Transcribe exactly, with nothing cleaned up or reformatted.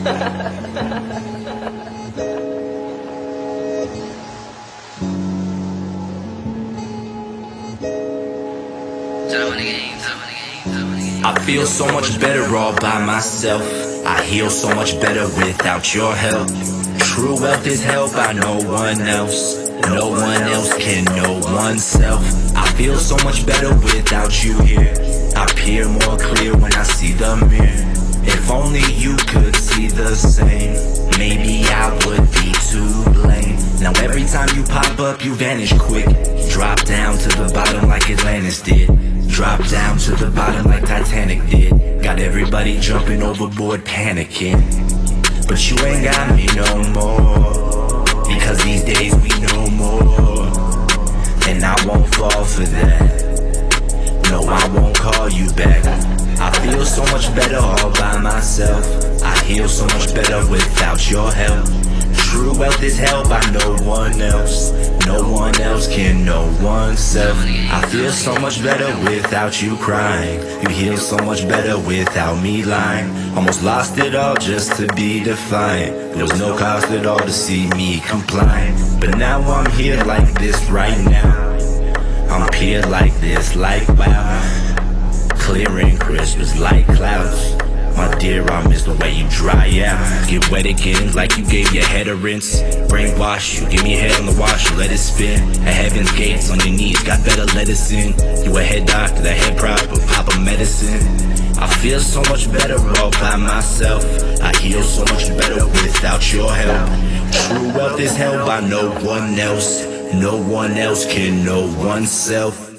I feel so much better all by myself. I heal so much better without your help. True wealth is held by no one else. No one else can know oneself. I feel so much better without you here. I appear more clear when I see the mirror. If only you could see the same, maybe I would be to blame. Now every time you pop up, you vanish quick. Drop down to the bottom like Atlantis did. Drop down to the bottom like Titanic did. Got everybody jumping overboard, panicking. But you ain't got me no more, because these days we know more. And I won't fall for that. No, I won't call you back. I feel so much better all by myself. I heal so much better without your help. True wealth is held by no one else. No one else can know oneself. I feel so much better without you crying. You heal so much better without me lying. Almost lost it all just to be defiant. There was no cost at all to see me complying. But now I'm here like this right now. I'm here like this, like wow. Clear and crisp as light clouds. My dear, I miss the way you dry out. Get wet again like you gave your head a rinse. Brainwash you, give me a head on the wash, you let it spin. At heaven's gates on your knees, got better let us in. You a head doctor, the head proper, pop a medicine. I feel so much better all by myself. I heal so much better without your help. True wealth is held by no one else. No one else can know oneself.